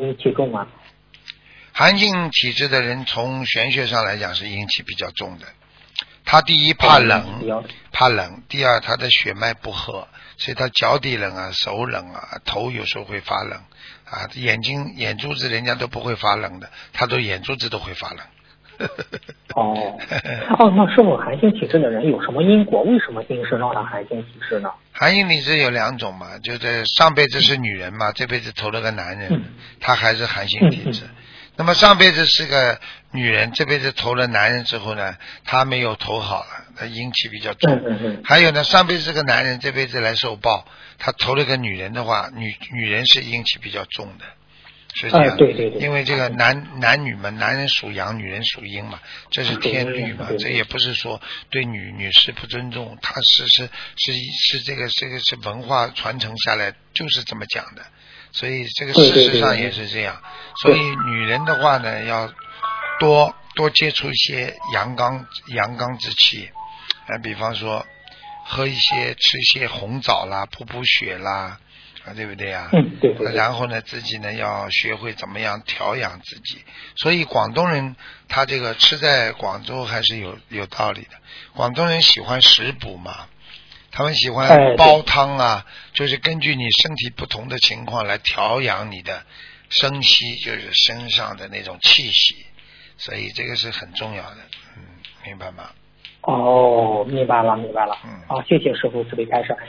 阴气重啊？ 寒性体质的人从玄学上来讲是阴气比较重的，他第一怕冷，第二他的血脉不和，所以他脚底冷啊，手冷啊，头有时候会发冷啊，眼珠子人家都不会发冷的，他都眼珠子都会发冷。 那师傅，寒性体质的人有什么因果？为什么阴是让他寒性体质呢？ 寒性体质有两种嘛，就是上辈子是女人嘛，这辈子投了个男人，他还是寒性体质。那么上辈子是个女人，这辈子投了男人之后呢，她没有投好了，她阴气比较重。还有呢，上辈子是个男人，这辈子来受报，他投了个女人的话，女人是阴气比较重的。是这样， 对， 因为这个男女嘛，男人属阳，女人属阴嘛，这是天律嘛，这也不是说对女士不尊重，它是这个是文化传承下来就是这么讲的，所以这个事实上也是这样，所以女人的话呢，要多接触一些阳刚之气，比方说吃一些红枣啦，补血啦。对不对啊？ 对。 然后呢，自己呢要学会怎么样调养自己。所以广东人他这个吃在广州还是有道理的。广东人喜欢食补嘛，他们喜欢煲汤啊，就是根据你身体不同的情况来调养你的生息，就是身上的那种气息。所以这个是很重要的，明白吗？ 明白了。谢谢师傅慈悲开示。